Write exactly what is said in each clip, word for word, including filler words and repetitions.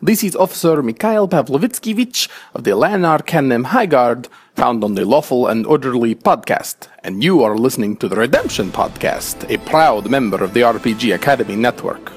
This is Officer Mikhail Pavlovitskyevich of the Lanar Kanem High Guard, found on the Lawful and Orderly podcast, and you are listening to the Redemption Podcast, a proud member of the R P G Academy Network.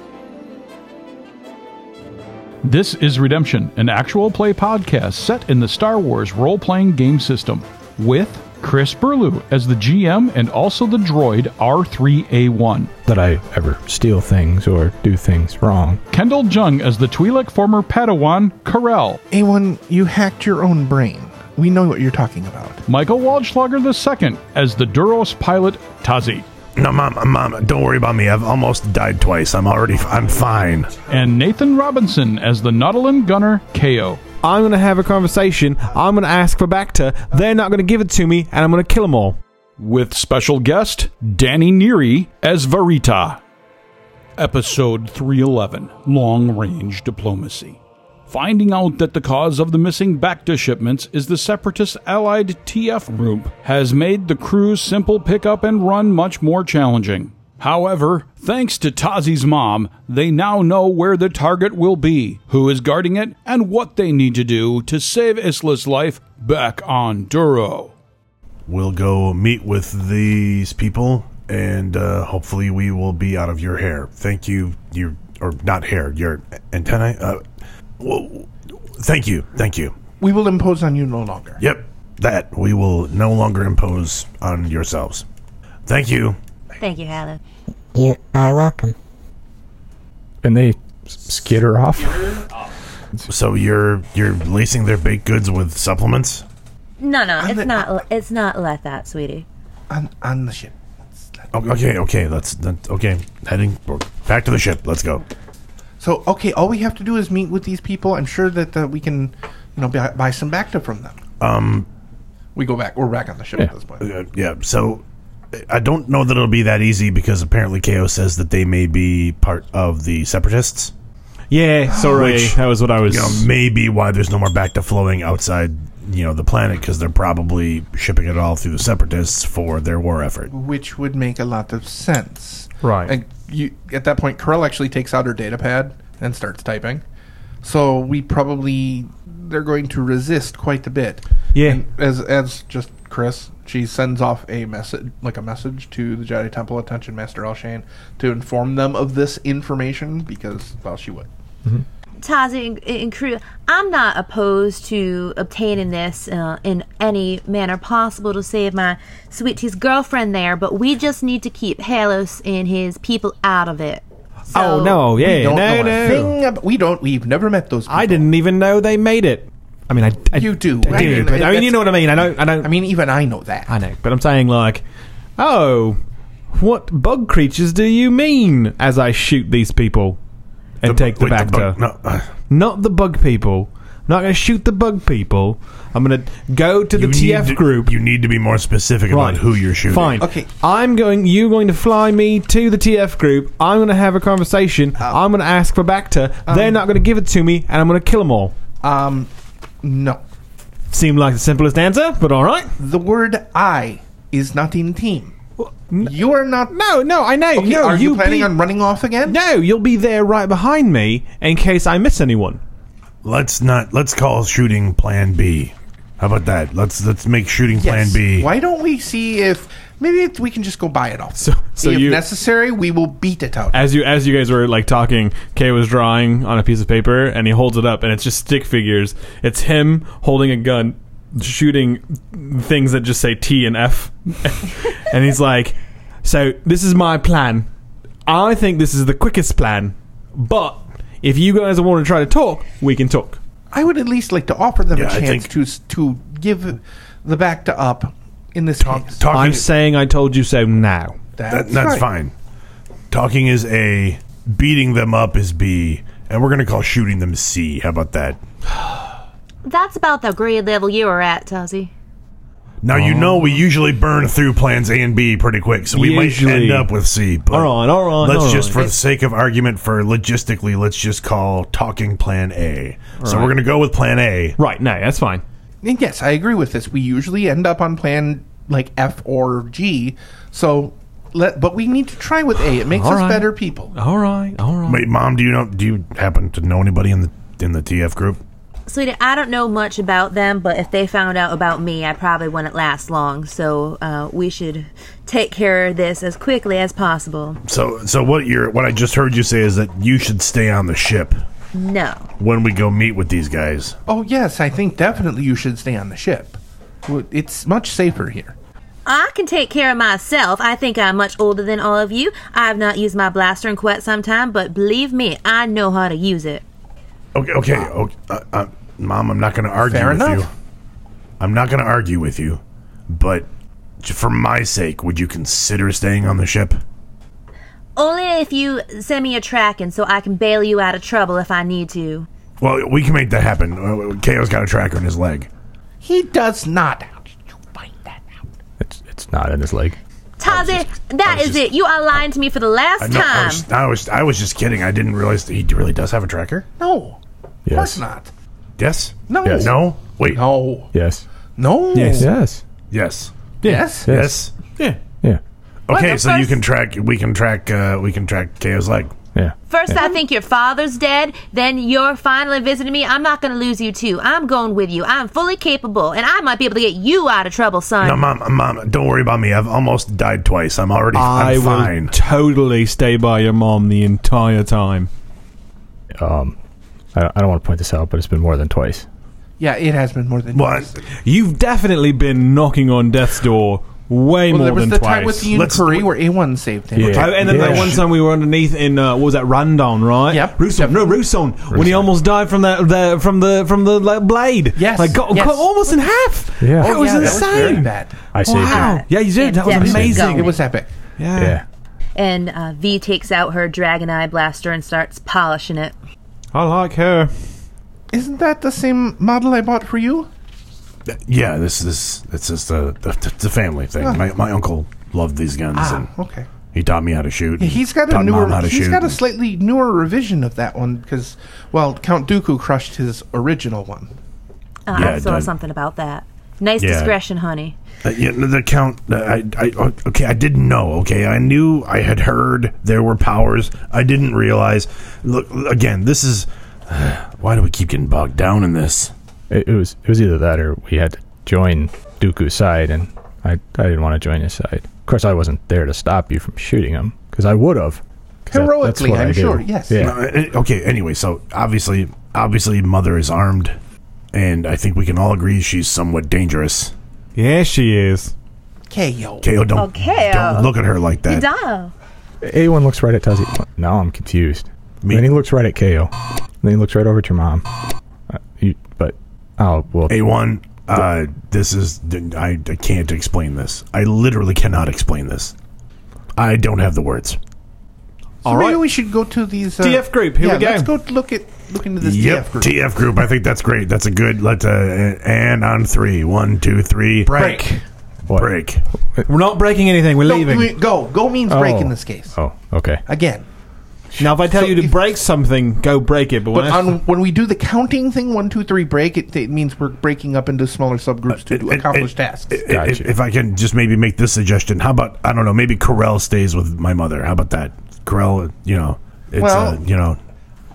This is Redemption, an actual play podcast set in the Star Wars role-playing game system, with Chris Burlew as the G M and also the droid R three A one. That I ever steal things or do things wrong. Kendall Jung as the Twi'lek former Padawan Karel. A one, you hacked your own brain. We know what you're talking about. Michael Waldschlager the second as the Duros pilot Tazi. No, Mom, Mom, don't worry about me. I've almost died twice. I'm already, I'm fine. And Nathan Robinson as the Nautilin gunner K O. I'm going to have a conversation. I'm going to ask for Bacta. They're not going to give it to me, and I'm going to kill them all. With special guest Danny Neary as Varita. Episode three eleven, Long Range Diplomacy. Finding out that the cause of the missing Bacta shipments is the Separatist allied T F group has made the crew's simple pick-up and run much more challenging. However, thanks to Tazi's mom, they now know where the target will be, who is guarding it, and what they need to do to save Isla's life back on Duro. We'll go meet with these people, and uh, hopefully we will be out of your hair. Thank you, your or not hair, your antennae. Uh, well, thank you, thank you. We will impose on you no longer. Yep, that. We will no longer impose on yourselves. Thank you. Thank you, Hannah. You are welcome. And they skitter off. So you're you're lacing their baked goods with supplements? No, no, On it's the- not. It's not like that, sweetie. On, on the ship. Oh, okay, okay, let's that, okay. Heading back to the ship. Let's go. So, okay, all we have to do is meet with these people. I'm sure that uh, we can, you know, buy, buy some Bacta from them. Um, we go back. We're back on the ship Yeah. at this point. uh, yeah. So I don't know that it'll be that easy because apparently K O says that they may be part of the Separatists. Yeah, sorry. Which, that was what I was... You know, maybe why there's no more Bacta flowing outside, you know, the planet, because they're probably shipping it all through the Separatists for their war effort. Which would make a lot of sense. Right. And you, at that point, Karel actually takes out her data pad and starts typing. So we probably... They're going to resist quite a bit. Yeah. And as as just Chris, she sends off a message, like a message to the Jedi Temple, attention Master Elshane, to inform them of this information because, well, she would. Tazi and, and crew, I'm not opposed to obtaining this uh, in any manner possible to save my sweetie's girlfriend there, but we just need to keep Halos and his people out of it. So, oh, no, We yeah, don't no, know no. a thing about, we don't. We've never met those people. I didn't even know they made it. I mean, I, I You do. I I do, mean, but, I mean, you that's- know what I mean. I don't. I don't. I mean, even I know that. I know, but I'm saying like, oh, what bug creatures do you mean? As I shoot these people and The- take the wait, Bacta, bug- no, uh, not the bug people. I'm not going to shoot the bug people. I'm going to go to the you T need F to- group. You need to be more specific about who you're shooting. Fine. Okay. I'm going. You're going to fly me to the T F group. I'm going to have a conversation. I'm going to ask for Bacta. They're not going to give it to me, and I'm going to kill them all. Um, no. Seemed like the simplest answer, but all right. The word "I" is not in team. You are not. No, no, I know. Okay, no, are you planning be, on running off again? No, you'll be there right behind me in case I miss anyone. Let's not. Let's call shooting Plan B. How about that? Let's let's make shooting Plan Yes. B. Why don't we see if maybe if we can just go buy it off? So, so if you, necessary, we will beat it out. as you, as you guys were like talking, Kay was drawing on a piece of paper, and he holds it up, and it's just stick figures. It's him holding a gun, shooting things that just say T and F, and he's like, "So this is my plan. I think this is the quickest plan, but if you guys want to try to talk, we can talk." I would at least like to offer them Yeah, a I chance think- to s- to give the Bacta up in this Talk, case. talking, I'm saying I told you so now. that, that's fine. Talking is A. Beating them up is B. And we're going to call shooting them C. How about that? That's about the grade level you were at, Tazi. Now, you know we usually burn through plans A and B pretty quick, so we Usually. might end up with C. But All right, all right, let's all just, right. for the sake of argument, for logistically, let's just call talking Plan A. So right. we're going to go with Plan A. Right, no, that's fine. And yes, I agree with this. We usually end up on plan like F or G. So let, but we need to try with A. It makes All us right. better people. All right, all right. Wait, Mom, do you know? Do you happen to know anybody in the in the T F group? Sweetie, I don't know much about them, but if they found out about me, I probably wouldn't last long. So uh, we should take care of this as quickly as possible. So, so what you're what I just heard you say is that you should stay on the ship No. when we go meet with these guys. Oh, yes, I think definitely you should stay on the ship. Well, it's much safer here. I can take care of myself. I think I'm much older than all of you. I have not used my blaster in quite some time, but believe me, I know how to use it. Okay, okay, okay uh, uh, Mom, I'm not going to argue Fair with enough. you. I'm not going to argue with you, but j- for my sake, would you consider staying on the ship? Only if you send me a tracking so I can bail you out of trouble if I need to. Well, we can make that happen. Uh, K O's got a tracker in his leg. He does not. How did you find that out? It's it's not in his leg. Tazi, just- that I was is just- it. You are lying to me for the last I, know, I, time. was, I, was, I was just kidding. I didn't realize that he really does have a tracker. No. Of course Yes. not. Yes? No. Yes. No? Wait. No. Yes. No. Yes. Yes. Yes. Yes. Yes. Yeah. Yeah. Okay, What, so you first- can track. We can track. Uh, we can track K O's leg. Yeah. First, I think your father's dead. Then you're finally visiting me. I'm not going to lose you, too. I'm going with you. I'm fully capable, and I might be able to get you out of trouble, son. No, mom, mom, don't worry about me. I've almost died twice. I'm already. I I'm will fine. totally stay by your mom the entire time. Um, I, I don't want to point this out, but it's been more than twice. Yeah, it has been more than What? twice. You've definitely been knocking on death's door way Well, more there was than the twice. time with the Let's- inquiry where A one saved him. Yeah. Oh, and then Yeah. that one time we were underneath in uh, what was that Randon, right? Yep. Ruson, no, Ruson, when he almost died from that, the, from the from the like, blade. Yes, like got, yes. cut almost in half. Yeah. that Oh, was yeah, insane. That was very bad. I saved Wow. it. Yeah, you did. That was Definitely amazing. going. It was epic. Yeah. Yeah. And uh, V takes out her Dragon Eye blaster and starts polishing it. I like her. Isn't that the same model I bought for you? Yeah, this is. It's just a the, the family thing. Oh. My my uncle loved these guns, Ah, and okay. he taught me how to shoot. Yeah, he's got a taught newer. Mom how to He's shoot. got a slightly newer revision of that one because, well, Count Dooku crushed his original one. Uh, Yeah, I it saw did. something about that. Nice Yeah. discretion, honey. Uh, yeah, the count. Uh, I, I, okay, I didn't know. Okay, I knew. I had heard there were powers. I didn't realize. Look, again, this is. Uh, why do we keep getting bogged down in this? It, it was it was either that or we had to join Dooku's side, and I I didn't want to join his side. Of course, I wasn't there to stop you from shooting him because I would have. Heroically, I'm sure, yes. Yeah. Uh, okay. Anyway, so obviously, obviously, Mother is armed, and I think we can all agree she's somewhat dangerous. Yeah, she is. K O. K O, don't Okay, don't uh, look at her like that. Dino. A one looks right at Tuzzy. Now I'm confused. Me- Then he looks right at K O. Then he looks right over at your mom. Uh, you, but oh well. A one. Uh, this is. I, I can't explain this. I literally cannot explain this. I don't have the words. All right. Maybe we should go to these uh, T F group, here yeah, we go. Let's go look at look into this T Yep, F group. T F group. I think that's great. That's a good. Let uh, and on three. One, two, three. Break. What? Break. We're not breaking anything. We're No, leaving. we- go. Go means Oh. break in this case. Oh, okay. Again. Now, if I tell So you to if- break something, go break it. But, But when I- on, when we do the counting thing, one, two, three, break, it, it means we're breaking up into smaller subgroups to do Uh, accomplish uh, tasks. uh, Gotcha. If, if I can just maybe make this suggestion, how about I don't know, maybe Corell stays with my mother. How about that? Corell, you know, it's Well- uh, you know,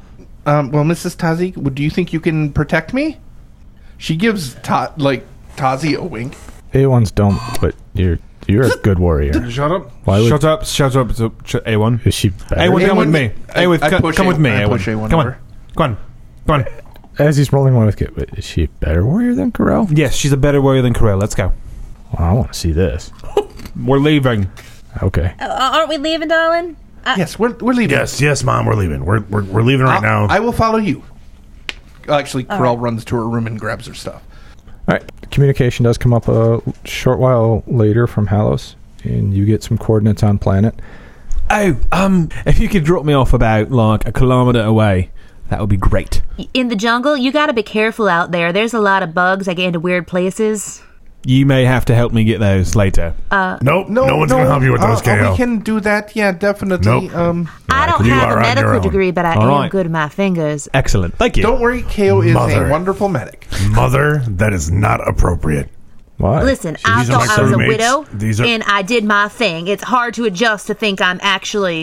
Um, well, Missus Tazi, would- do you think you can protect me? She gives Ta- like Tazi a wink. A ones don't, but you're you're a good warrior. shut up. Why would- shut up. Shut up. So- sh- A one. Is she better? A one, come A one, with me. I- A one, I co- push come A- with me. I A one. push A one Come on. over. Come on. Come on. As he's rolling one with Kit, but is she a better warrior than Corell? Yes, she's a better warrior than Corell. Let's go. Well, I want to see this. We're leaving. Okay. Uh, aren't we leaving, darling? Yes, we're we're leaving. yes, yes, Mom, we're leaving. We're we're, we're leaving right I'll- now. I will follow you. Actually, Corell runs to her room and grabs her stuff. All right. Communication does come up a short while later from Halos, and you get some coordinates on planet. Oh, um, if you could drop me off about like a kilometer away, that would be great. In the jungle, you gotta be careful out there. There's a lot of bugs that get into weird places. You may have to help me get those later. nope, no, one's gonna help you with those, uh, K O. we can do that. Yeah, definitely. Nope. Um, I don't you have are a on your medical own. degree, but I All am right. good at my fingers. Excellent. Thank you. don't worry, K O is Mother. a wonderful medic. Mother, that is not appropriate. Why? Listen, I these are thought my I was a roommates. widow, These are- and I did my thing. It's hard to adjust to think I'm actually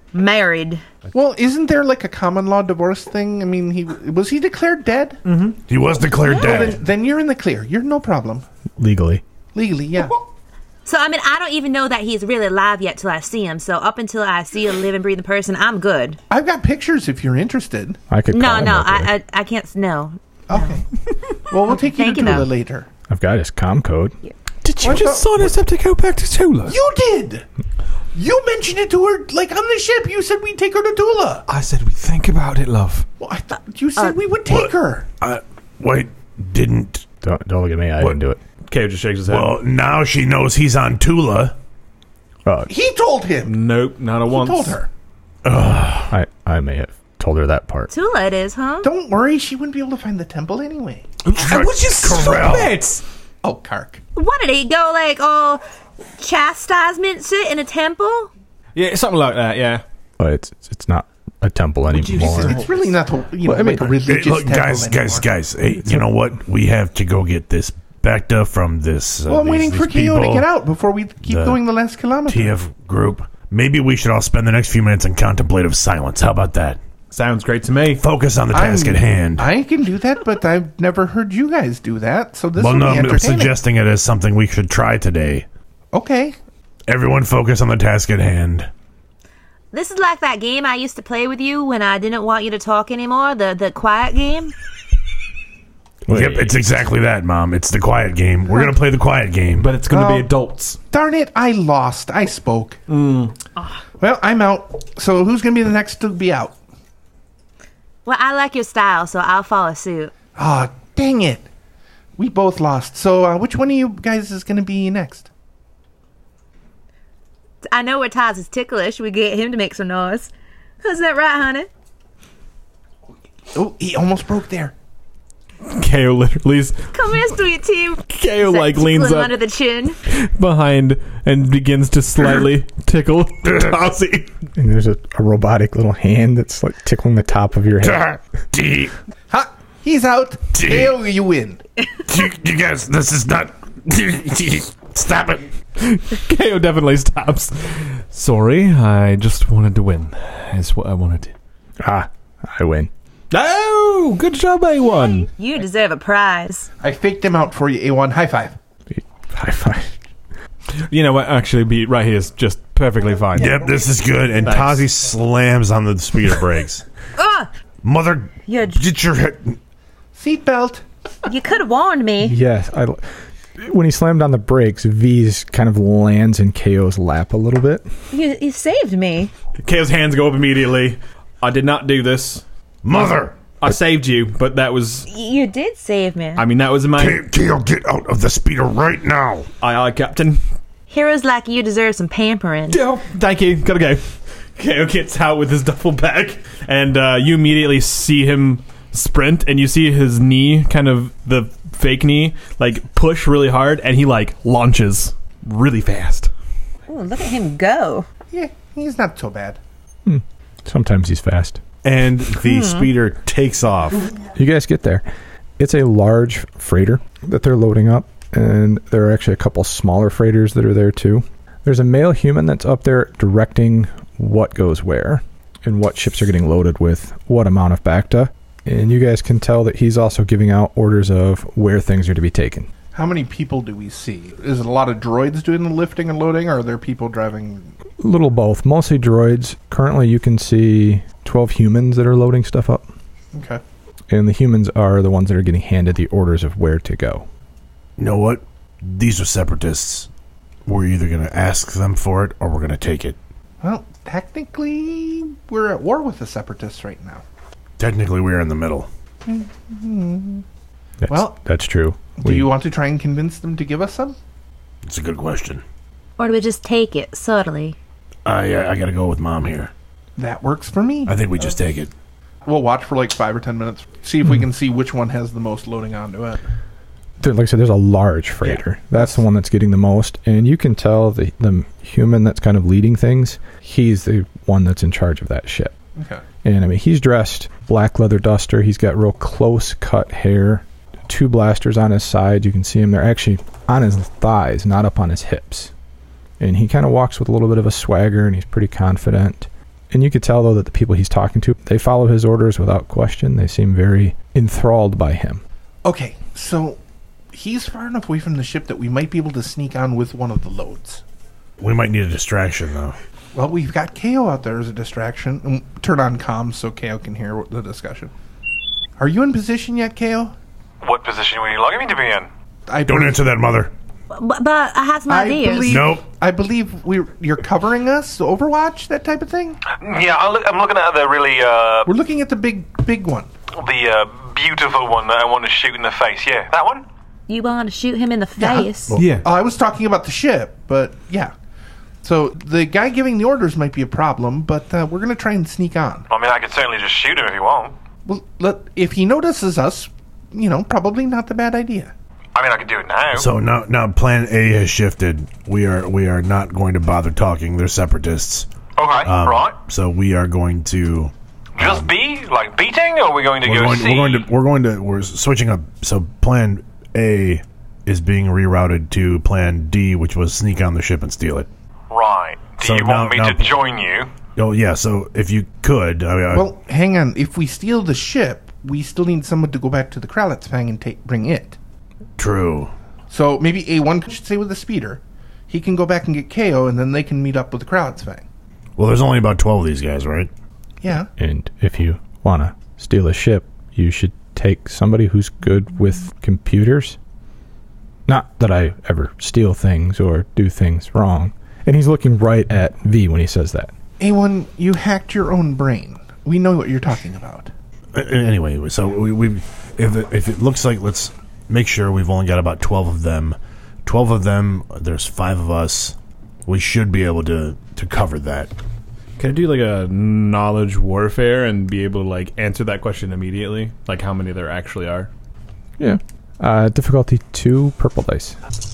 married. Well, isn't there like a common law divorce thing? I mean, he was he declared dead? Mm-hmm. He was declared Well, dead. then, then you're in the clear. You're no problem. Legally. Legally, yeah. So, I mean, I don't even know that he's really alive yet till I see him. So, up until I see a living, breathing person, I'm good. I've got pictures if you're interested. I could No, call him no, real quick. I, I, I can't. No. Okay. Well, we'll take you Thank to you, Tula though. later. I've got his comm code. Did you What just the- sign us up to go back to Tula? You did. You mentioned it to her like on the ship. You said we'd take her to Tula. I said we think about it, love. Well, I thought you said Uh, we would take her. Uh, wait, didn't... Don't, don't look at me. I What? didn't do it. K O just shakes his head. Well, now she knows he's on Tula. Uh, He told him. nope, not a He once. told her. I, I may have told her that part. Tula it is, huh? Don't worry, she wouldn't be able to find the temple anyway. I was just Corral. stop it. Oh, Kark. What did he go like all chastisement shit in a temple? Yeah, something like that. Yeah. But it's it's not a temple anymore. It's really not the, you know, Well, I mean, like a Hey, religious look, temple guys, anymore. guys, guys. Hey, you know what? We have to go get this Bacta from this. Uh, Well, I'm these- waiting for these K O to people, get out before we keep the going the last kilometer. T F group. Maybe we should all spend the next few minutes in contemplative silence. How about that? Sounds great to me. Focus on the task I'm- at hand. I can do that, but I've never heard you guys do that, so this well, will no, be I'm entertaining. suggesting it as something we should try today. Okay. Everyone focus on the task at hand. This is like that game I used to play with you when I didn't want you to talk anymore, the the quiet game. Wait. Yep, it's exactly that, Mom. It's the quiet game. We're going to play the quiet game. But it's going to Oh. be adults. Darn it, I lost. I spoke. Well, I'm out. So who's going to be the next to be out? Well, I like your style, so I'll follow suit. Ah, dang it. We both lost. So uh, which one of you guys is going to be next? I know where Taz is ticklish. We get him to make some noise. Isn't that right, honey? Oh, he almost broke there. K O literally is Come here, sweet tea. K O Is that like leans tickling up under the chin. behind and begins to slightly tickle Tozzy. And there's a, a robotic little hand that's like tickling the top of your head. D. Ha! He's out. Gee. Hail, you win. You, you guys, this is not... Stop it. K O definitely stops. Sorry, I just wanted to win. Is what I wanted to. Ah, I win. Oh, good job, A one. You deserve a prize. I faked him out for you, A one. High five. High five. You know what? Actually, be right here is just perfectly fine. Yep, this is good. And Thanks. Tazi slams on the speeder brakes. Ugh! Mother, You, get your head... Seatbelt. you could have warned me. Yes, I. When he slammed on the brakes, V's kind of lands in K O's lap a little bit. You, you saved me. K O's hands go up immediately. I did not do this. Mother! I saved you, but that was. You did save me. I mean, that was my. K- K O, get out of the speeder right now. Aye, aye, Captain. Heroes like you deserve some pampering. Oh, thank you. Gotta go. K O gets out with his duffel bag, and uh, you immediately see him sprint, and you see his knee, kind of the fake knee, like push really hard, and he like launches really fast. Ooh, look at him go. Yeah, he's not so bad. Sometimes he's fast. And the speeder takes off. You guys get there. It's a large freighter that they're loading up, and there are actually a couple smaller freighters that are there too. There's a male human that's up there directing what goes where and what ships are getting loaded with what amount of Bacta. And you guys can tell that he's also giving out orders of where things are to be taken. How many people do we see? Is it a lot of droids doing the lifting and loading, or are there people driving? A little both. Mostly droids. Currently you can see twelve humans that are loading stuff up. Okay. And the humans are the ones that are getting handed the orders of where to go. You know what? These are separatists. We're either going to ask them for it or we're going to take it. Well, technically, we're at war with the separatists right now. Technically, we're in the middle. That's, Well, that's true. Do you want to try and convince them to give us some? It's a good question. Or do we just take it subtly? I uh, I got to go with Mom here. That works for me. I think we just take it. We'll watch for like five or ten minutes. See if we can see which one has the most loading onto it. There- like I said, there's a large freighter. That's the one that's getting the most, and you can tell the the human that's kind of leading things. He's the one that's in charge of that ship. Okay. And I mean, he's dressed black leather duster. He's got real close cut hair. Two blasters on his side. You can see him. They're actually on his thighs, not up on his hips. And he kind of walks with a little bit of a swagger, and he's pretty confident. And you could tell, though, that the people he's talking to, they follow his orders without question. They seem very enthralled by him. Okay, so he's far enough away from the ship that we might be able to sneak on with one of the loads. We might need a distraction, though. Well, we've got K O out there as a distraction. And turn on comms so K O can hear the discussion. Are you in position yet, K O? What position were you logging me to be in? I Don't answer that, Mother. But, but I have some I ideas. believe, Nope. I believe we you're covering us, Overwatch, that type of thing. Yeah, I'll look, I'm looking at the really, uh, We're looking at the big, big one. the uh, beautiful one that I want to shoot in the face. Yeah, that one? You want to shoot him in the Yeah. face? Yeah. Oh, I was talking about the ship, but yeah. So the guy giving the orders might be a problem, but uh, we're going to try and sneak on. I mean, I could certainly just shoot him if you want. Well, let, if he notices us, you know, probably not the bad idea. I mean, I could do it now. So now, now Plan A has shifted. We are we are not going to bother talking. They're separatists. Okay, Um, right. So we are going to. Just B? Like beating? Or are we going to We're go going, C? we're going to. We're going to. We're switching up. So Plan A is being rerouted to Plan D, which was sneak on the ship and steal it. Right. Do So you now- want me now- to join you? Oh yeah. So if you could, I mean, I- Well, hang on. If we steal the ship, we still need someone to go back to the Kralitzfang and take bring it. true. So maybe A one should stay with the speeder. He can go back and get K O, and then they can meet up with the Kralitzfang. Well, there's only about twelve of these guys, right? Yeah. And if you want to steal a ship, you should take somebody who's good with computers. Not that I ever steal things or do things wrong. And he's looking right at V when he says that. A one, you hacked your own brain. We know what you're talking about. Uh, Anyway, so we, we if it, if it looks like, let's make sure we've only got about twelve of them. Twelve of them. There's five of us. We should be able to to cover that. Can I do like a knowledge warfare and be able to like answer that question immediately? Like how many there actually are? Yeah. Uh, difficulty two, purple dice.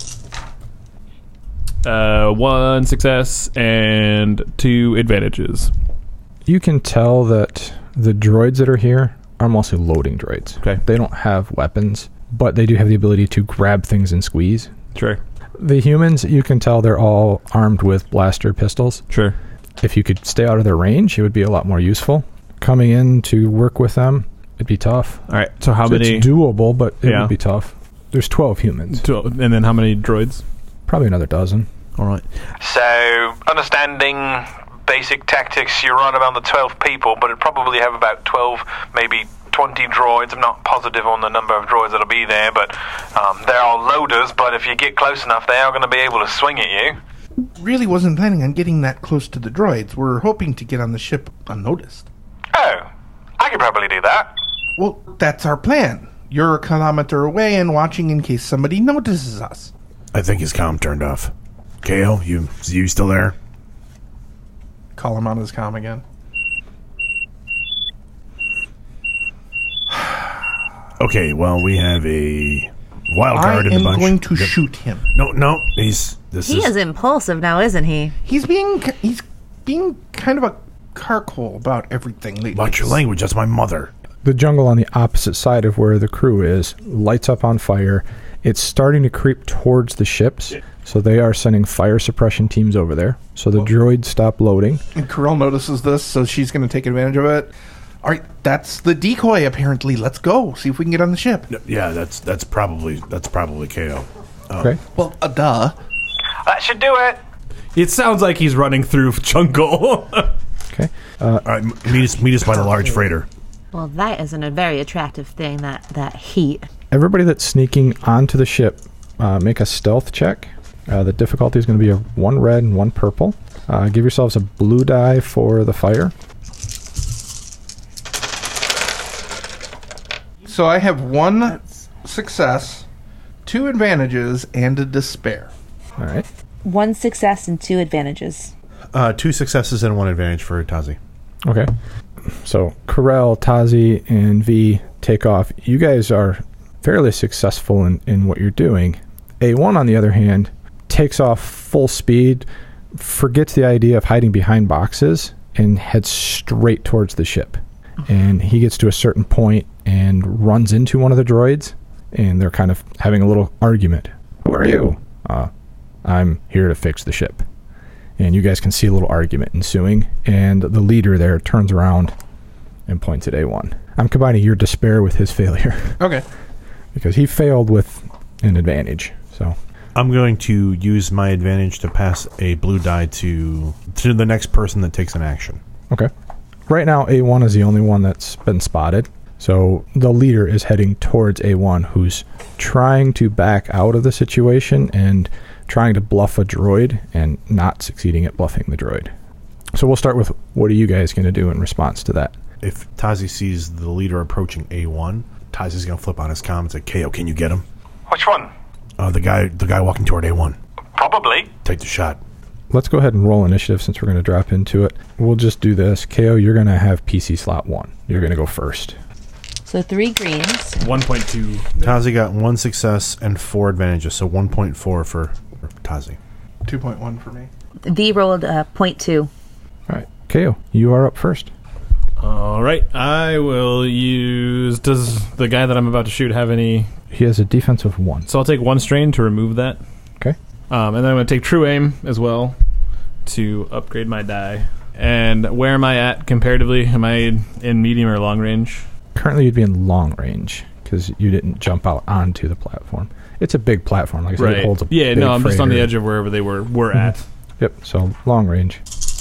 Uh, one success and two advantages. You can tell that the droids that are here are mostly loading droids. Okay. They don't have weapons, but they do have the ability to grab things and squeeze. Sure. The humans, you can tell they're all armed with blaster pistols. Sure. If you could stay out of their range, it would be a lot more useful. Coming in to work with them, it'd be tough. All right. So how So many? It's doable, but it Yeah. would be tough. There's twelve humans. Two, and then how many droids? Probably another dozen. All right. So, understanding basic tactics, you're right around the twelve people, but it'd probably have about twelve, maybe twenty droids. I'm not positive on the number of droids that'll be there, but um, they're all loaders, but if you get close enough, they are going to be able to swing at you. Really wasn't planning on getting that close to the droids. We're hoping to get on the ship unnoticed. Oh, I could probably do that. Well, that's our plan. You're a kilometer away and watching in case somebody notices us. I think his comm turned off. K O, you you still there? Call him on his comm again. Okay, well, we have a wild I card in the am bunch. going to Yep. shoot him. No, no, he's this He is, is impulsive now, isn't he? He's being he's being kind of a carcoal about everything lately. Watch your language. That's my mother. The jungle on the opposite side of where the crew is lights up on fire. It's starting to creep towards the ships, so they are sending fire suppression teams over there. So the droids stop loading. And Corel notices this, so she's going to take advantage of it. All right, that's the decoy. Apparently, let's go see if we can get on the ship. No, yeah, that's that's probably that's probably K O. Okay. Well, uh, duh. That should do it. It sounds like he's running through jungle. Okay. All right, m- meet us meet us by the large freighter. Well, that isn't a very attractive thing, that, that heat. Everybody that's sneaking onto the ship, uh, make a stealth check. Uh, the difficulty is going to be a one red and one purple. Uh, give yourselves a blue die for the fire. So I have one success, two advantages, and a despair. All right. One success and two advantages. Uh, two successes and one advantage for Tazi. Okay. So Corel, Tazi, and V take off. You guys are fairly successful in, in what you're doing. A one, on the other hand, takes off full speed, forgets the idea of hiding behind boxes, and heads straight towards the ship. And he gets to a certain point and runs into one of the droids, and they're kind of having a little argument. Who are you? Uh, I'm here to fix the ship. And you guys can see a little argument ensuing. And the leader there turns around and points at A one. I'm combining your despair with his failure. Okay. Because he failed with an advantage. So I'm going to use my advantage to pass a blue die to to the next person that takes an action. Okay. Right now, A one is the only one that's been spotted. So the leader is heading towards A one, who's trying to back out of the situation and trying to bluff a droid and not succeeding at bluffing the droid. So we'll start with, what are you guys going to do in response to that? If Tazi sees the leader approaching A one, Tazi's going to flip on his comm and say, K O, can you get him? Which one? Uh, the guy the guy walking toward A one. Probably. Take the shot. Let's go ahead and roll initiative since we're going to drop into it. We'll just do this. K O, you're going to have P C slot one. You're going to go first. So three greens. one point two. Tazi got one success and four advantages, so one point four for, for Tazi. two point one for me. V rolled uh, point two. All right. K O, you are up first. All right. I will use... Does the guy that I'm about to shoot have any... He has a defensive one. So I'll take one strain to remove that. Okay. Um, and then I'm going to take true aim as well to upgrade my die. And where am I at comparatively? Am I in medium or long range? Currently, you'd be in long range because you didn't jump out onto the platform. It's a big platform. Like I said, Right. it holds a yeah, big no, I'm just on the freighter. edge of wherever they were, were Mhm. at. Yep, so long range.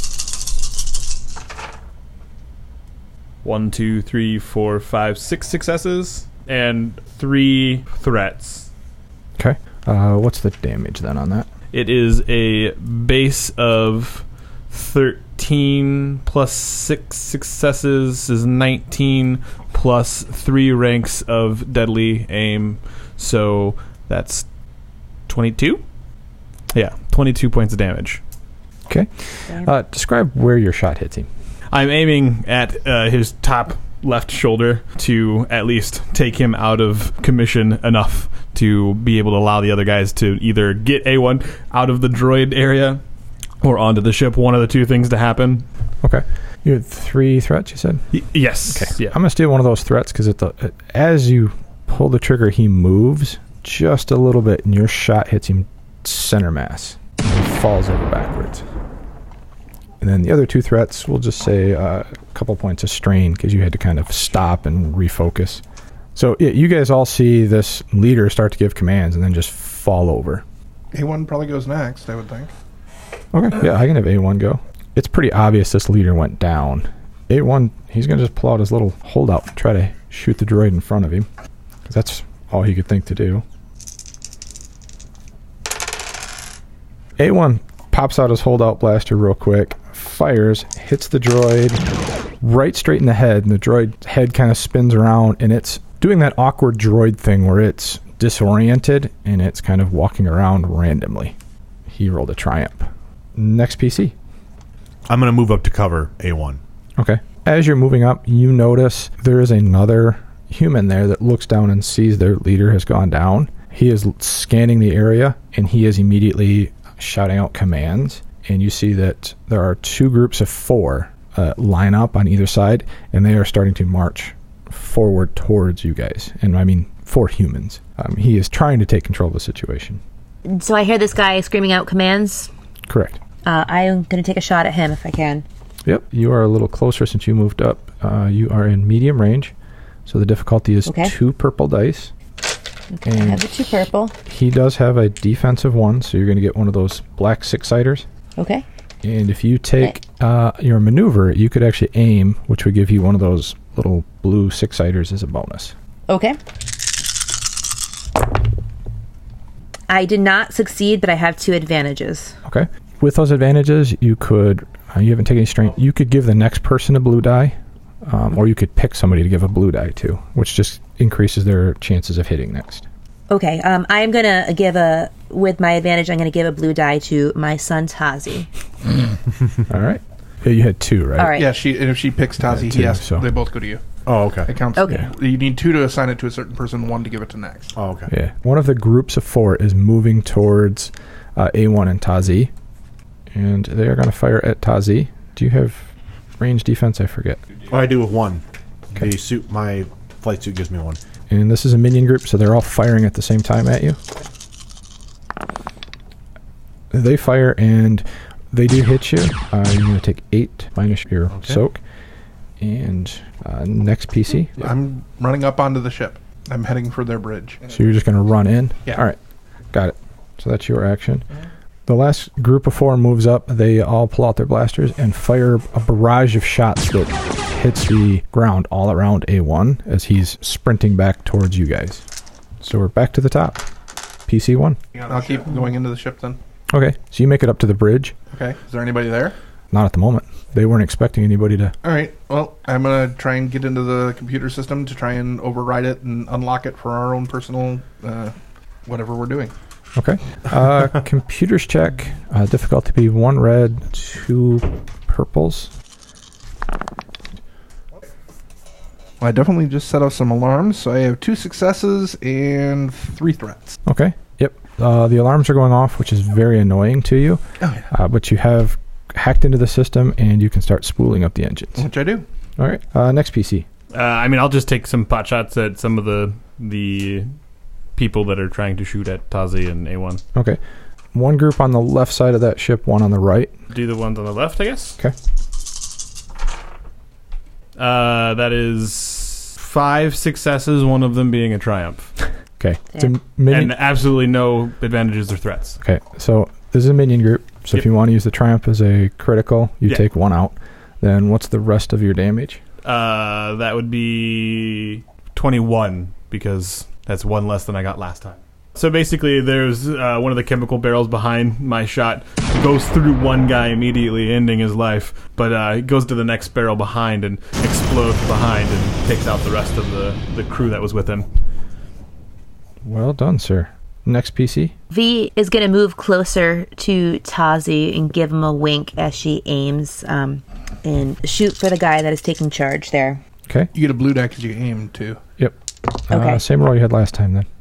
One, two, three, four, five, six successes and three threats. Okay. Uh, what's the damage then on that? It is a base of thirteen plus six successes is nineteen plus three ranks of deadly aim. So that's twenty-two? Yeah, twenty-two points of damage. Okay. Uh, describe where your shot hits him. I'm aiming at uh, his top left shoulder to at least take him out of commission enough to be able to allow the other guys to either get A one out of the droid area or onto the ship. One of the two things to happen. Okay. You had three threats, you said? Y- yes. Okay. Yeah. I'm going to steal one of those threats because the, as you pull the trigger, he moves just a little bit, and your shot hits him center mass. And he falls over backwards. And then the other two threats, we'll just say uh, a couple points of strain because you had to kind of stop and refocus. So yeah, you guys all see this leader start to give commands and then just fall over. A one probably goes next, I would think. Okay, yeah, I can have A one go. It's pretty obvious this leader went down. A one, he's going to just pull out his little holdout and try to shoot the droid in front of him. 'Cause that's all he could think to do. A one pops out his holdout blaster real quick, fires, hits the droid right straight in the head, and the droid head kind of spins around, and it's doing that awkward droid thing where it's disoriented, and it's kind of walking around randomly. He rolled a triumph. Next P C. I'm going to move up to cover A one. Okay. As you're moving up, you notice there is another human there that looks down and sees their leader has gone down. He is scanning the area, and he is immediately shouting out commands. And you see that there are two groups of four uh, line up on either side, and they are starting to march forward towards you guys. And I mean, four humans. Um, he is trying to take control of the situation. So I hear this guy screaming out commands. Correct. Uh, I'm going to take a shot at him if I can. Yep, you are a little closer since you moved up. Uh, you are in medium range, so the difficulty is Okay. two purple dice. Okay, I And have the two purple. he does have a defensive one, so you're going to get one of those black six-siders. Okay. And if you take uh, your maneuver, you could actually aim, which would give you one of those little blue six-siders as a bonus. Okay. I did not succeed, but I have two advantages. Okay. With those advantages, you could, uh, you haven't taken any strength, you could give the next person a blue die, um, or you could pick somebody to give a blue die to, which just increases their chances of hitting next. Okay, um, I'm going to give a, with my advantage, I'm going to give a blue die to my son Tazi. All right. Yeah, you had two, right? All right. Yeah, she and if she picks Tazi, two, he has, so- they both go to you. Oh, okay. It counts. Okay. You need two to assign it to a certain person, one to give it to next. Oh, okay. Yeah. One of the groups of four is moving towards uh, A one and Tazi, and they are going to fire at Tazi. Do you have range defense? I forget. Oh, I do with one. The suit, my flight suit gives me one. And this is a minion group, so they're all firing at the same time at you. They fire, and they do hit you. Uh, you're going to take eight minus your Okay. soak. And uh, next P C. I'm running up onto the ship. I'm heading for their bridge. So you're just going to run in? Yeah. All right. Got it. So that's your action. The last group of four moves up. They all pull out their blasters and fire a barrage of shots that hits the ground all around A one as he's sprinting back towards you guys. So we're back to the top. P C one. I'll keep going into the ship then. Okay. So you make it up to the bridge. Okay. Is there anybody there? Not at the moment. They weren't expecting anybody to... All right. Well, I'm going to try and get into the computer system to try and override it and unlock it for our own personal uh, whatever we're doing. Okay. Uh, computers check. Uh, difficulty be one red, two purples. Well, I definitely just set off some alarms, so I have two successes and three threats. Okay. Yep. Uh, the alarms are going off, which is very annoying to you. Oh, yeah. Uh, but you have hacked into the system, and you can start spooling up the engines. Which I do. All right. Uh, next P C. Uh, I mean, I'll just take some pot shots at some of the the people that are trying to shoot at Tazi and A one. Okay. One group on the left side of that ship, one on the right. Do the ones on the left, I guess. Okay. Uh, that is five successes, one of them being a triumph. Okay. It's a Yeah. minion. And absolutely no advantages or threats. Okay. So this is a minion group. So Yep. if you want to use the triumph as a critical, you Yeah. take one out. Then what's the rest of your damage? Uh, that would be twenty-one, because that's one less than I got last time. So basically, there's uh, one of the chemical barrels behind my shot goes through one guy immediately, ending his life, but uh, it goes to the next barrel behind and explodes behind and takes out the rest of the, the crew that was with him. Well done, sir. Next P C. V is going to move closer to Tazi and give him a wink as she aims um, and shoot for the guy that is taking charge there. Okay. You get a blue die because you aim, too. Yep. Okay. Uh, same roll you had last time, then.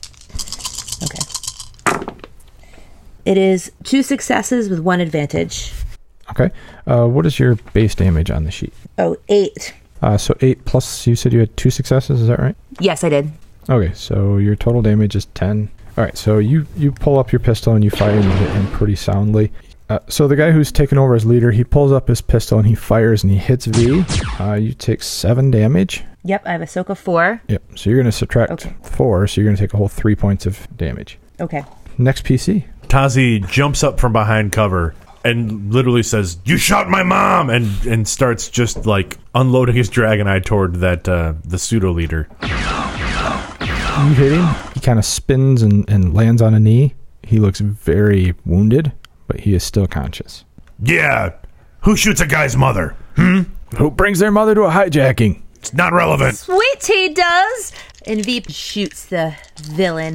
Okay. It is two successes with one advantage. Okay. Uh, what is your base damage on the sheet? Oh, eight. Uh, so eight plus, you said you had two successes, is that right? Yes, I did. Okay, so your total damage is ten. All right, so you, you pull up your pistol and you fire and you hit him pretty soundly. Uh, so the guy who's taken over as leader, he pulls up his pistol and he fires and he hits V. Uh, you take seven damage. Yep, I have a soak of four. Yep, so you're going to subtract Okay. four, so you're going to take a whole three points of damage. Okay. Next P C. Tazi jumps up from behind cover and literally says, "You shot my mom!" and and starts just like unloading his Dragonite toward that uh, the pseudo leader. You hit him. He kind of spins and, and lands on a knee. He looks very wounded, but he is still conscious. Yeah, who shoots a guy's mother? Hmm, Who brings their mother to a hijacking? it's not relevant. Sweet Tea does! And V shoots the villain.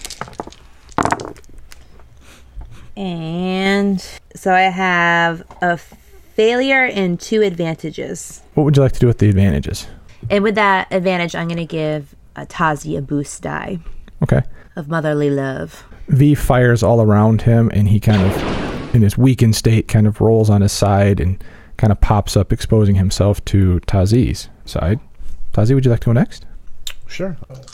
And so I have a failure and two advantages. What would you like to do with the advantages? And with that advantage, I'm going to give uh, Tazi a boost die Okay. of motherly love. V fires all around him, and he kind of, in his weakened state, kind of rolls on his side and kind of pops up, exposing himself to Tazi's side. Tazi, would you like to go next? Sure.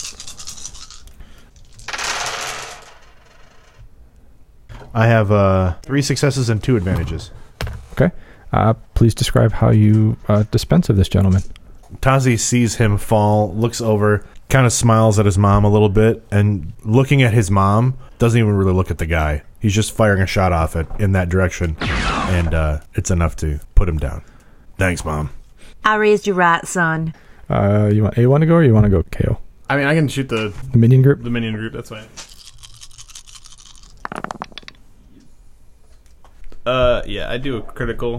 I have uh, three successes and two advantages. Okay. Uh, please describe how you uh, dispense of this gentleman. Tazi sees him fall, looks over, kind of smiles at his mom a little bit, and looking at his mom, doesn't even really look at the guy. He's just firing a shot off it in that direction, and uh, it's enough to put him down. Thanks, Mom. I raised you right, son. Uh, you want A one to go, or you want to go K O? I mean, I can shoot the, The minion group? the minion group, that's fine. Uh, yeah, I do a critical.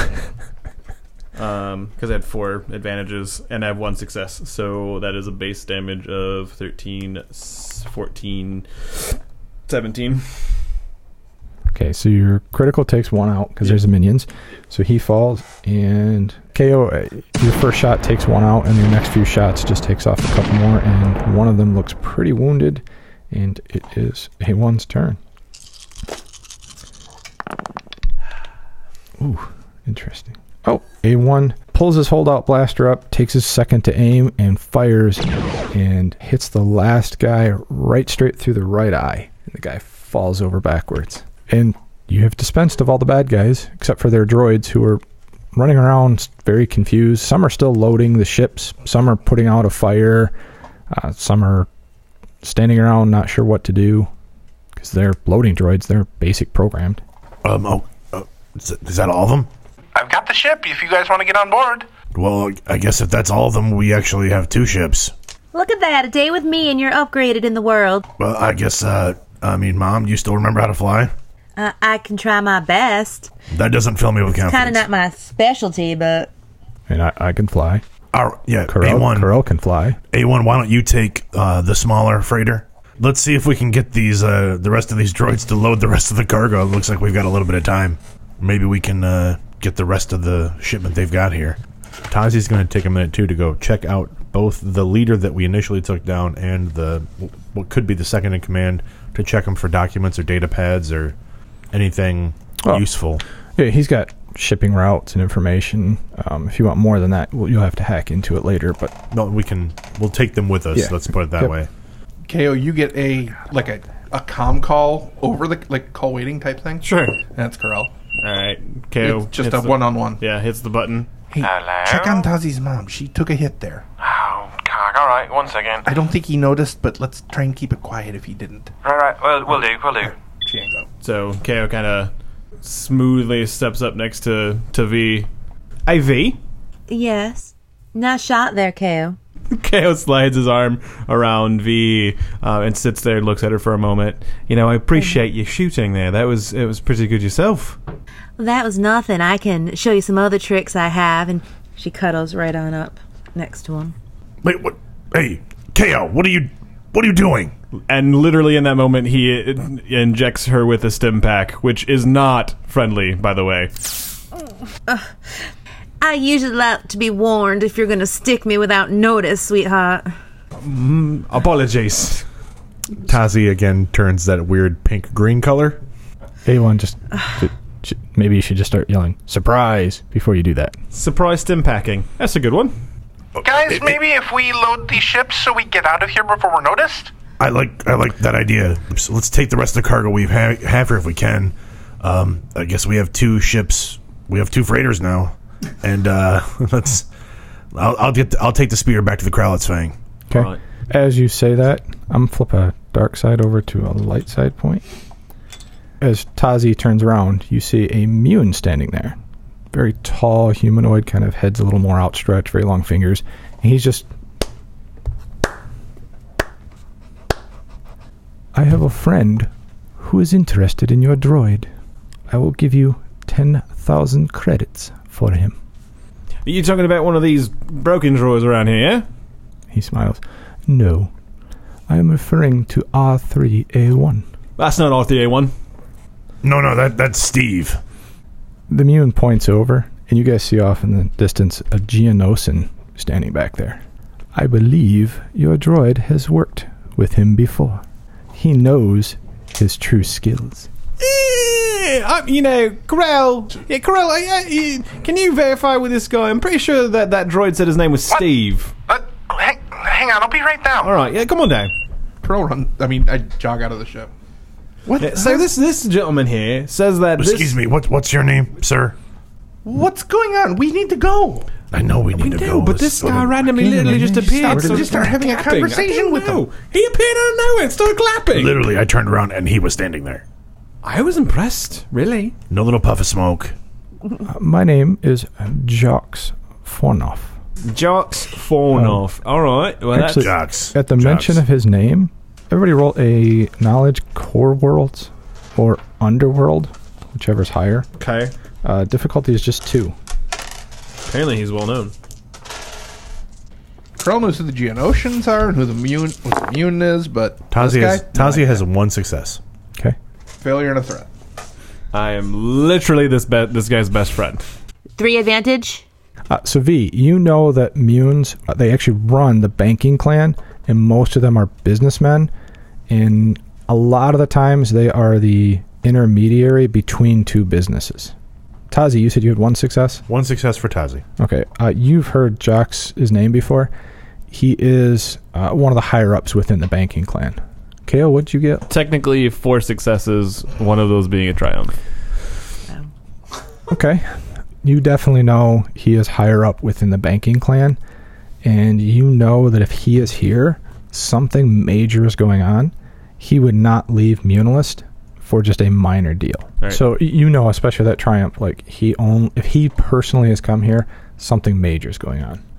Um, because I had four advantages and I have one success, so that is a base damage of thirteen, fourteen, seventeen. Okay, so your critical takes one out because there's the minions. So he falls, and K O, uh, your first shot takes one out, and your next few shots just takes off a couple more, and one of them looks pretty wounded, and it is A one's turn. Ooh, interesting. Oh, A one pulls his holdout blaster up, takes his second to aim, and fires, and hits the last guy right straight through the right eye. And the guy falls over backwards. And you have dispensed of all the bad guys, except for their droids who are running around very confused. Some are still loading the ships. Some are putting out a fire. Uh, some are standing around not sure what to do because they're loading droids. They're basic programmed. Um, oh, uh, is, is that all of them? I've got the ship if you guys want to get on board. Well, I guess if that's all of them, we actually have two ships. Look at that, a day with me and you're upgraded in the world. Well, I guess, uh, I mean, Mom, do you still remember how to fly? Uh, I can try my best. That doesn't fill me with confidence. Kind of not my specialty, but... And I, I can fly. Our, yeah, Corel, A one. Corel can fly. A one, why don't you take uh, the smaller freighter? Let's see if we can get these uh, the rest of these droids to load the rest of the cargo. It looks like we've got a little bit of time. Maybe we can uh, get the rest of the shipment they've got here. Tazi's going to take a minute, too, to go check out both the leader that we initially took down and the what could be the second in command to check them for documents or data pads or anything oh. useful. Yeah, he's got shipping routes and information. Um, if you want more than that, well, you'll have to hack into it later. But no, we can. We'll take them with us. Yeah. Let's put it that Yep. way. K O, you get a like a, a comm call over the like call waiting type thing. Sure. That's Corel. All right, K O. It's just hits a the- one on one. Yeah, hits the button. Hey, Hello? check on Tazi's mom. She took a hit there. Oh, cock. All right, one second. I don't think he noticed, but let's try and keep it quiet if he didn't. Right, right. Well, we'll do. We'll do. She hangs up. So K O kind of smoothly steps up next to to V. Hey V. Yes. Nice shot there, K O. K O slides his arm around V uh, and sits there and looks at her for a moment. You know, I appreciate you shooting there. That was it was pretty good yourself. That was nothing. I can show you some other tricks I have. And she cuddles right on up next to him. Wait, what? Hey, K O, what are you, what are you doing? And literally in that moment, he in- injects her with a stim pack, which is not friendly, by the way. Uh, I usually like to be warned if you're going to stick me without notice, sweetheart. Mm, apologies. Tazi again turns that weird pink-green color. A one just... should, maybe you should just start yelling, surprise, before you do that. Surprise stim packing. That's a good one. Guys, maybe if we load these ships so we get out of here before we're noticed? I like I like that idea. So let's take the rest of the cargo we ha- have here if we can. Um, I guess we have two ships. We have two freighters now, and uh, let's. I'll, I'll get. The, I'll take the speeder back to the Kralitz Fang. Okay. Right. As you say that, I'm gonna flip a dark side over to a light side point. As Tazi turns around, you see a Mune standing there. Very tall, humanoid, kind of head's a little more outstretched, very long fingers. And he's just... I have a friend who is interested in your droid. I will give you ten thousand credits for him. Are you talking about one of these broken droids around here, yeah? He smiles. No. I am referring to R three A one. That's not R three A one. No, no, that that's Steve. The Mune points over, and you guys see off in the distance a Geonosin standing back there. I believe your droid has worked with him before. He knows his true skills. Eh, I, you know, Corel. Yeah, Corel. Uh, yeah, can you verify with this guy? I'm pretty sure that that droid said his name was What? Steve. Uh, hang, hang on, I'll be right down. All right, yeah, come on down. Corel run. I mean, I jog out of the ship. What? Yeah, so this this gentleman here says that. This, Excuse me. What what's your name, sir? What's going on? We need to go. I know we need to No, go. but this Let's- guy randomly Okay, literally man, just man, appeared. stop it. so Just start having a clapping. conversation I don't with him. know. He appeared out of nowhere and started clapping. Literally, I turned around and he was standing there. I was impressed, really. No little puff of smoke. Uh, my name is Jox Fornoff. Jocks Fornoff. All right. Well, Actually- that's Jocks. At the Jocks. mention of his name, everybody roll a knowledge core worlds or underworld, whichever's higher. okay. Uh, difficulty is just two. Apparently, he's well known. Corel knows who the Geonosians are and who the Mune, what the Mune is, but Tazi this guy, has, Tazi has one success. Okay. failure and a threat. I am literally this be- this guy's best friend. Three advantage. Uh, so V, you know that Munes, uh, they actually run the banking clan, and most of them are businessmen. And a lot of the times, they are the intermediary between two businesses. Tazi, you said you had one success? One success for Tazi. Okay. Uh, you've heard Jock's name before. He is uh, one of the higher-ups within the banking clan. K O, what'd you get? Technically, four successes, one of those being a triumph. Okay. You definitely know he is higher up within the banking clan, and you know that if he is here, something major is going on. He would not leave Munilist for just a minor deal. Right. So you know, especially that Triumph, like he own, if he personally has come here, something major is going on.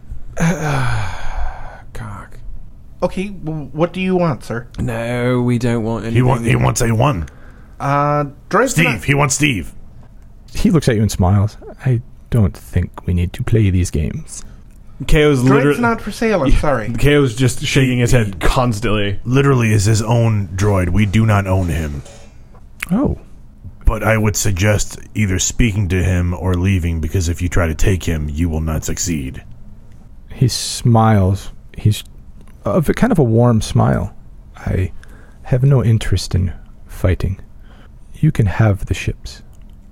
Cock. Okay, well, what do you want, sir? No, we don't want anything. He, want, he wants A one. Uh, droids Steve. not- He wants Steve. He looks at you and smiles. I don't think we need to play these games. K O's Droid's literally... not for sale, I'm sorry. K O's just shaking his head constantly. Literally is his own droid. We do not own him. Oh. But I would suggest either speaking to him or leaving, because if you try to take him, you will not succeed. He smiles. He's of a kind of a warm smile. I have no interest in fighting. You can have the ships.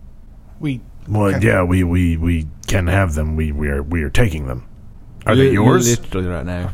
We Well, Okay. yeah, we, we, we can have them. We we are we are taking them. Are You- they yours? you literally right now.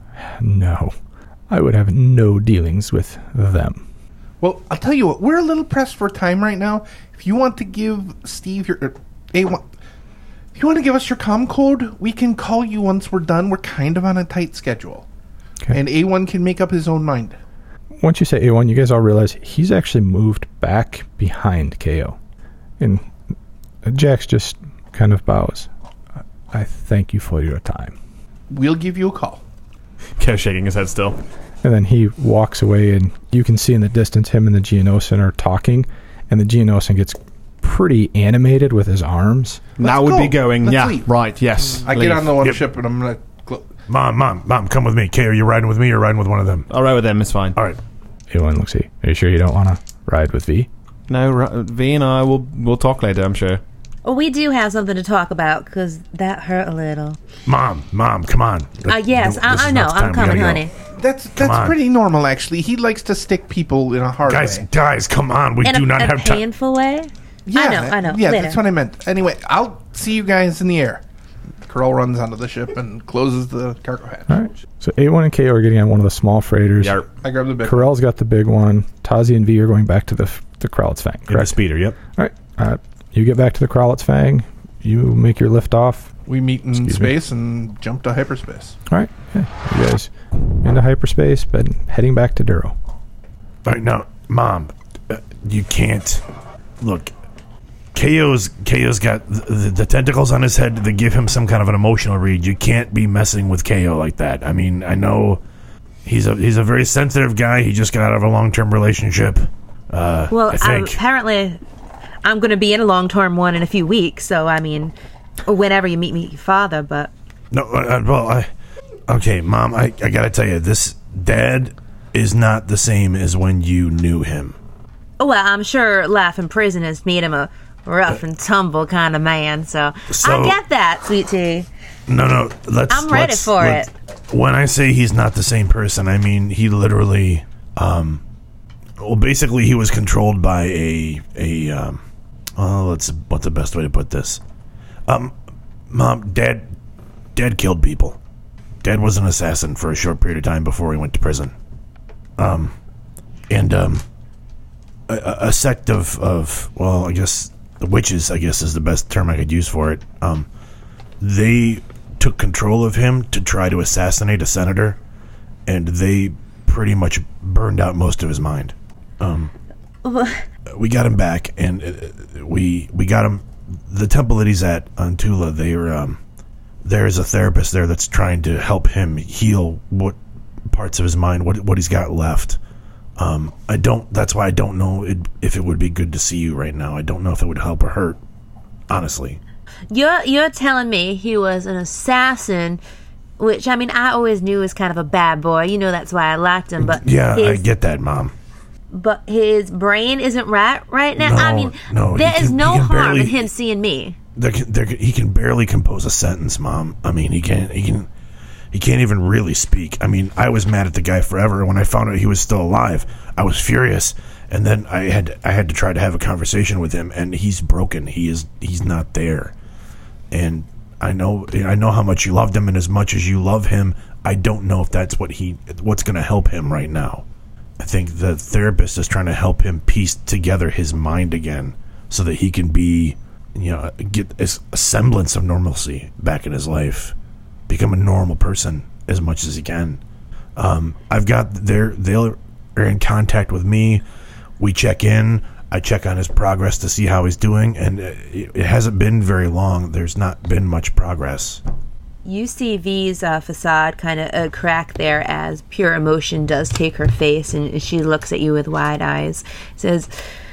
No. I would have no dealings with them. Well, I'll tell you what. We're a little pressed for time right now. If you want to give Steve your er, A one, if you want to give us your comm code, we can call you once we're done. We're kind of on a tight schedule, Okay. and A one can make up his own mind. Once you say A one, you guys all realize he's actually moved back behind K O. And Jax just kind of bows. I thank you for your time. We'll give you a call. K O's shaking his head still. And then he walks away, and you can see in the distance him and the Geonosian are talking, and the Geonosian gets pretty animated with his arms. Now Let's would go. be going. Let's yeah, leave. right, yes. I leave. get on the one Yep. ship, and I'm gonna. Gl- Mom, mom, mom, come with me. Kay, are you riding with me or riding with one of them? I'll ride with them, it's fine. All right. A one looks at you. Are you sure you don't want to ride with V? No, ri- V and I will we'll talk later, I'm sure. Well, we do have something to talk about because that hurt a little. Mom, mom, come on. Uh, yes, This I, is I not know. the time. I'm We coming, gotta go. honey. that's that's on. pretty normal, actually. He likes to stick people in a hard Guys, way. guys, come on. We In do a, not a have time. painful way. Yeah, I know. I know. Yeah, Later. that's what I meant. Anyway, I'll see you guys in the air. Curl runs onto the ship and closes the cargo hatch. All right. So A one and K O are getting on one of the small freighters. Yarp. I grab the big. Corell's got the big one. Tazi and V are going back to the the Krowlet's Fang. In the Correct. speeder, yep. All right. Uh, you get back to the Krowlet's Fang. You make your lift off. We meet in Excuse me. space and jump to hyperspace. All right. Yeah. You guys into hyperspace, but heading back to Duro. All right, now, Mom, uh, you can't. Look, K O's, K O's got the, the, the tentacles on his head that give him some kind of an emotional read. You can't be messing with K O like that. I mean, I know he's a he's a very sensitive guy. He just got out of a long-term relationship. Uh, Well, I I think. apparently, I'm going to be in a long-term one in a few weeks. So, I mean, or whenever you meet me, your father. But No, uh, well, I, okay, Mom, I, I gotta tell you, this Dad is not the same as when you knew him. well, I'm sure life in prison has made him a rough and tumble kind of man. So, So- I get that, sweet tea. No, no, let's. I'm ready let's- for let- When I say he's not the same person, I mean he literally, um, well, basically he was controlled by a a. Um, oh, let's. What's the best way to put this? Um, Mom, Dad, Dad killed people. Dad was an assassin for a short period of time before he went to prison. Um, and um, a, a a sect of of well, I guess the witches, I guess, is the best term I could use for it. Um, they took control of him to try to assassinate a senator, and they pretty much burned out most of his mind. Um, we got him back, and uh, we we got him. The temple that he's at on Tula, they're um, there's a therapist there that's trying to help him heal what parts of his mind, what what he's got left. Um, I don't. That's why I don't know it, if it would be good to see you right now. I don't know if it would help or hurt. Honestly, You're you're telling me he was an assassin, which I mean I always knew was kind of a bad boy. You know that's why I liked him. But yeah, I his, get that, Mom. but his brain isn't right right now. No, I mean, no, he there is can- no he can harm barely- in him seeing me. There, can- there, he can barely compose a sentence, Mom. I mean, he can't. He can. He can't even really speak. I mean, I was mad at the guy forever. When I found out he was still alive, I was furious. And then I had I had to try to have a conversation with him, and he's broken. He is he's not there. And I know I know how much you loved him, and as much as you love him, I don't know if that's what he what's going to help him right now. I think the therapist is trying to help him piece together his mind again, so that he can be you know, get a semblance of normalcy back in his life, become a normal person as much as he can. Um, I've got they're they're in contact with me. We check in. I check on his progress to see how he's doing, and it, it hasn't been very long. There's not been much progress. You see V's uh, facade kind of uh, crack there as pure emotion does take her face, and she looks at you with wide eyes. Says,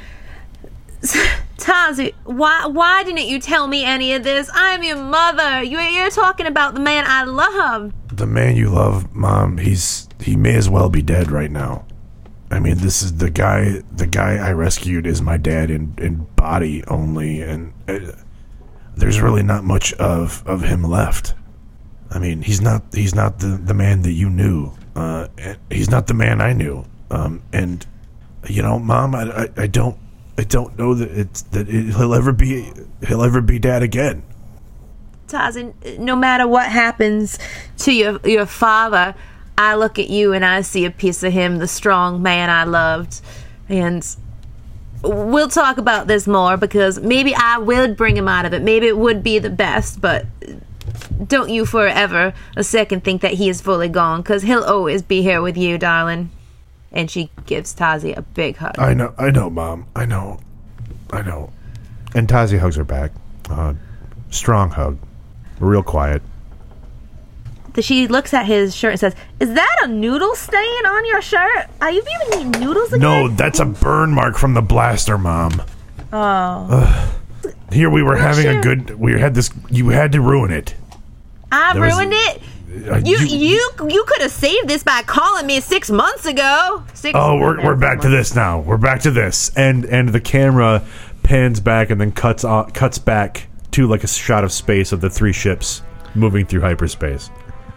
Tazi, why why didn't you tell me any of this? I'm your mother. You're, you're talking about the man I love. The man you love, Mom, he's he may as well be dead right now. I mean, this is the guy. The guy I rescued is my dad in, in body only, and uh, there's really not much of, of him left. I mean, he's not he's not the, the man that you knew. Uh, he's not the man I knew. Um, and you know, Mom, I, I, I don't I don't know that it's that it, he'll ever be he'll ever be Dad again. Tarzan, no matter what happens to your your father, I look at you and I see a piece of him, the strong man I loved. And we'll talk about this more, because maybe I would bring him out of it. Maybe it would be the best, but don't you forever a second think that he is fully gone, because he'll always be here with you, darling. And she gives Tazi a big hug. I know, I know, Mom. I know. I know. And Tazi hugs her back. Uh, strong hug. Real quiet. She looks at his shirt and says, "Is that a noodle stain on your shirt? Are you even eating noodles again?" No, that's a burn mark from the blaster, Mom. Oh. Ugh. Here we were having sure. a good. We had this. You had to ruin it. I There was- ruined it? Uh, You you you could have saved this by calling me six months ago. Six Oh, we're we're back to this now. We're back to this, and and the camera pans back and then cuts off, cuts back to like a shot of space of the three ships moving through hyperspace.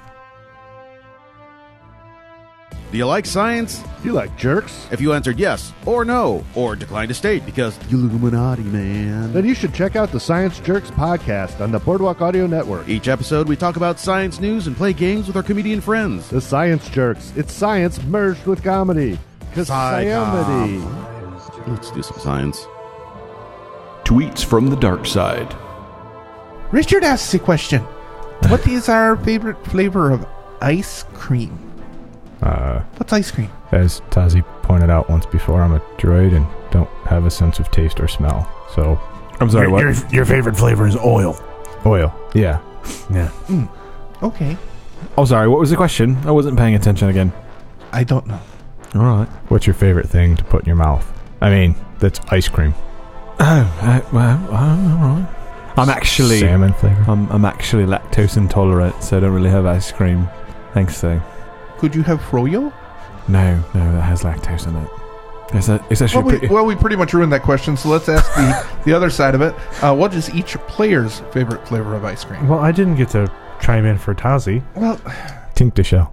Do you like science? You like jerks? If you answered yes or no or declined to state because Illuminati, man. Then you should check out the Science Jerks podcast on the Boardwalk Audio Network. Each episode, we talk about science news and play games with our comedian friends. The Science Jerks. It's science merged with comedy. Society. Let's do some science. Tweets from the dark side. Richard asks a question. What is our favorite flavor of ice cream? Uh, What's ice cream? As Tazi pointed out once before, I'm a droid and don't have a sense of taste or smell. So, I'm sorry, your, what? Your, your favorite flavor is oil. Oil. Yeah. Yeah. Mm. Okay. Oh, sorry. What was the question? I wasn't paying attention again. I don't know. All right. What's your favorite thing to put in your mouth? I mean, that's ice cream. Oh, uh, well, uh, all right. I'm actually salmon flavor. I'm I'm actually lactose intolerant, so I don't really have ice cream. Thanks, though. Could you have froyo? No, no, that has lactose in it. It's, a, it's actually Well we, pretty. well, we pretty much ruined that question, so let's ask the, the other side of it. Uh, what is each player's favorite flavor of ice cream? Well, I didn't get to chime in for Tazi. Well, Tink de shell.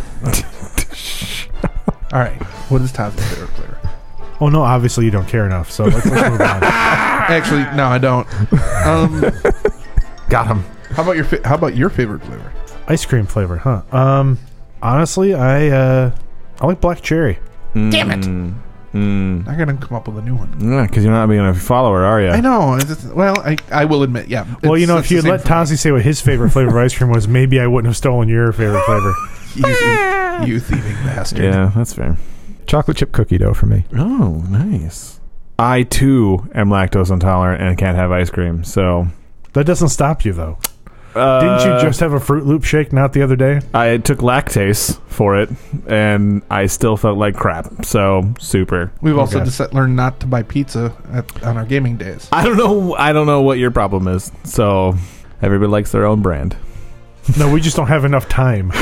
all right. What is Tazi's favorite flavor? Oh no, obviously you don't care enough. So let's, let's move on. Actually, no, I don't. Um, Got him. how about your fa- How about your favorite flavor? Ice cream flavor, huh? Um, honestly, I uh, I like black cherry. Damn it! Mm. I gotta come up with a new one. Yeah, because you're not being a follower, are you? I know. It's just- well, I, I will admit, yeah. Well, you it's- know, it's if you the had same let for me. Tazi say what his favorite flavor of ice cream was, maybe I wouldn't have stolen your favorite flavor. you, you thieving bastard. Yeah, that's fair. Chocolate chip cookie dough for me. Oh, nice. I too am lactose intolerant and can't have ice cream, so That doesn't stop you, though. uh, Didn't you just have a Fruit Loop shake not the other day? I took lactase for it, and I still felt like crap. So super. We've also Okay. just learned not to buy pizza at, on our gaming days. I don't know. I don't know what your problem is. So everybody likes their own brand. No, we just don't have enough time.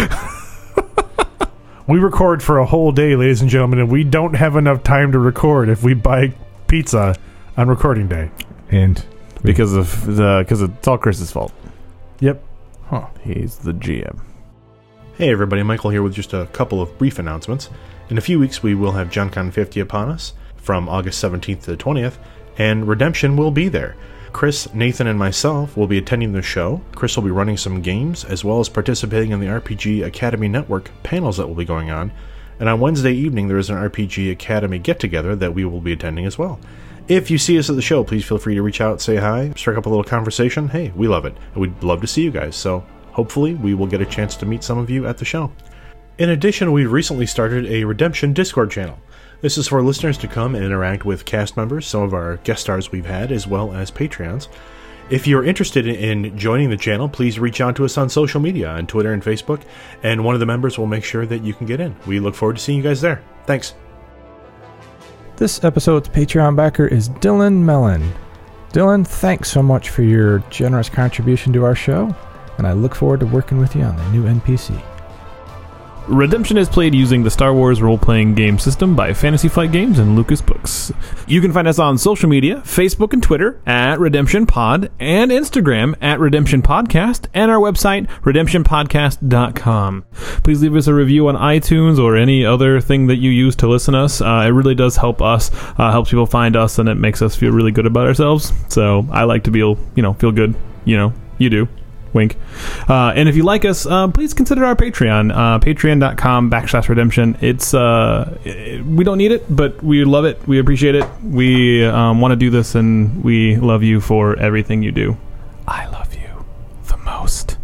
We record for a whole day, ladies and gentlemen, and we don't have enough time to record if we buy pizza on recording day. And Because of the because it's all Chris's fault. Yep. Huh. He's the G M. Hey everybody, Michael here with just a couple of brief announcements. In a few weeks we will have Gen Con fifty upon us, from August seventeenth to the twentieth, and Redemption will be there. Chris, Nathan, and myself will be attending the show. Chris will be running some games, as well as participating in the R P G Academy Network panels that will be going on. And on Wednesday evening there is an R P G Academy get-together that we will be attending as well. If you see us at the show, please feel free to reach out, say hi, strike up a little conversation. Hey, we love it. And we'd love to see you guys, so hopefully we will get a chance to meet some of you at the show. In addition, we've recently started a Redemption Discord channel. This is for listeners to come and interact with cast members, some of our guest stars we've had, as well as Patreons. If you're interested in joining the channel, please reach out to us on social media, on Twitter and Facebook, and one of the members will make sure that you can get in. We look forward to seeing you guys there. Thanks. This episode's Patreon backer is Dylan Mellon. Dylan, thanks so much for your generous contribution to our show, and I look forward to working with you on the new N P C. Redemption is played using the Star Wars role-playing game system by Fantasy Flight Games and Lucas Books. You can find us on social media, Facebook and Twitter, at Redemption Pod, and Instagram, at Redemption Podcast, and our website, redemption podcast dot com. Please leave us a review on iTunes or any other thing that you use to listen to us. Uh, it really does help us, uh, helps people find us, and it makes us feel really good about ourselves. So I like to be, you know, feel good. You know, you do. Wink. Uh, and if you like us, uh, please consider our Patreon, uh, patreon.com backslash redemption. It's, uh, it, we don't need it, but we love it. We appreciate it. We um, want to do this, and we love you for everything you do. I love you the most.